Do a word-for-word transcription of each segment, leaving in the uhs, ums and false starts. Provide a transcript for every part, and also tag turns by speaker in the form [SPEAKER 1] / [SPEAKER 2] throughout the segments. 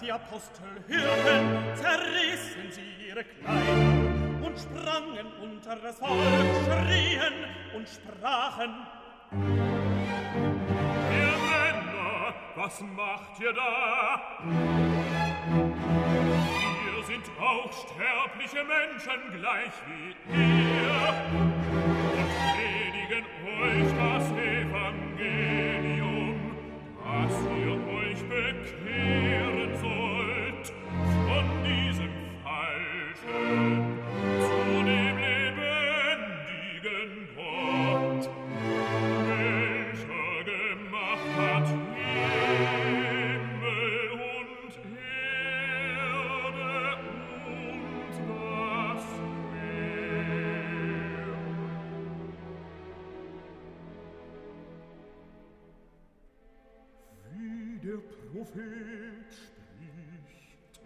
[SPEAKER 1] die Apostel hörten, zerrissen sie ihre Kleider und sprangen unter das Volk, schrien und sprachen:
[SPEAKER 2] Ihr Männer, was macht ihr da? Wir sind auch sterbliche Menschen gleich wie ihr und predigen euch das Evangelium, dass ihr euch bekehren sollt von diesem Falschen zu dem lebendigen Gott, welcher gemacht hat Himmel und Erde und das Meer. Wie der Prophet spricht.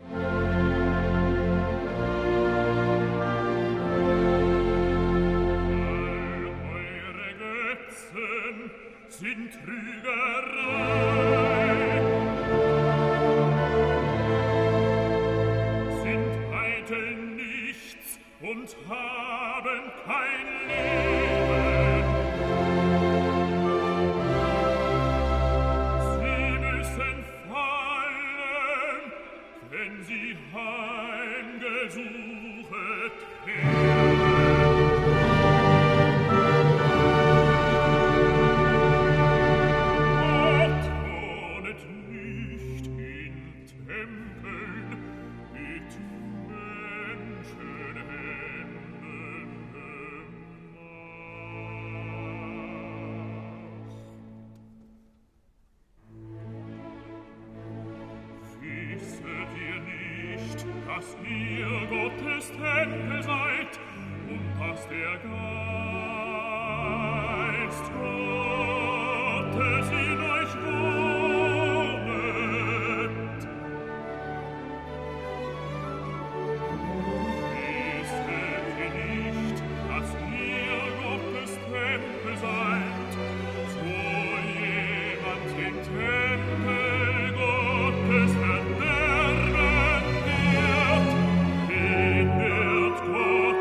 [SPEAKER 2] All eure Götzen sind Trügerei, sind eitel nichts und haben kein Leben. Sie müssen fallen, wenn sie heimgesuchet werden. Gott wohnet nicht in Tempeln mit Menschenhänden gemacht. Wisset ihr nicht, dass ihr Gottes Tempel seid und dass der Geist Gottes in euch wohnet? Wisset ihr nicht, dass ihr Gottes Tempel seid, so jemand den Tempel Gottes verderben wird, den wird Gott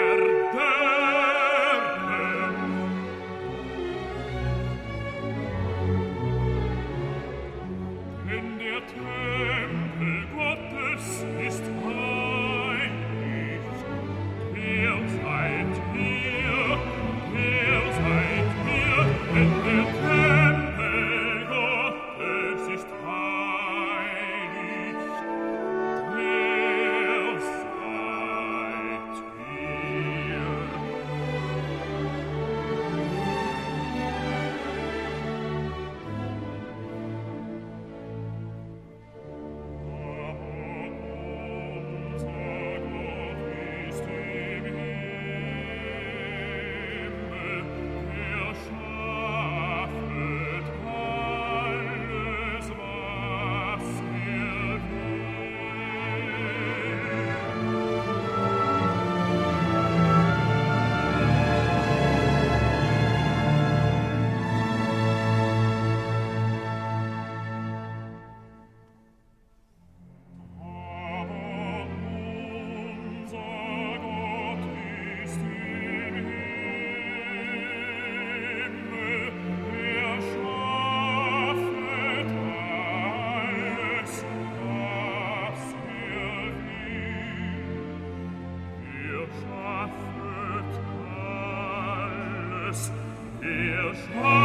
[SPEAKER 2] verderben. Denn der Tempel Gottes ist heilig. Wer seid ihr? Wer seid ihr? Denn der Tempel Gottes ist heilig. Wer seid ihr? Unser Gott ist im Himmel, er schaffet alles, was er Aber unser Gott ist im Himmel, er schaffet alles, was er will. Er schaffet alles, er schaffet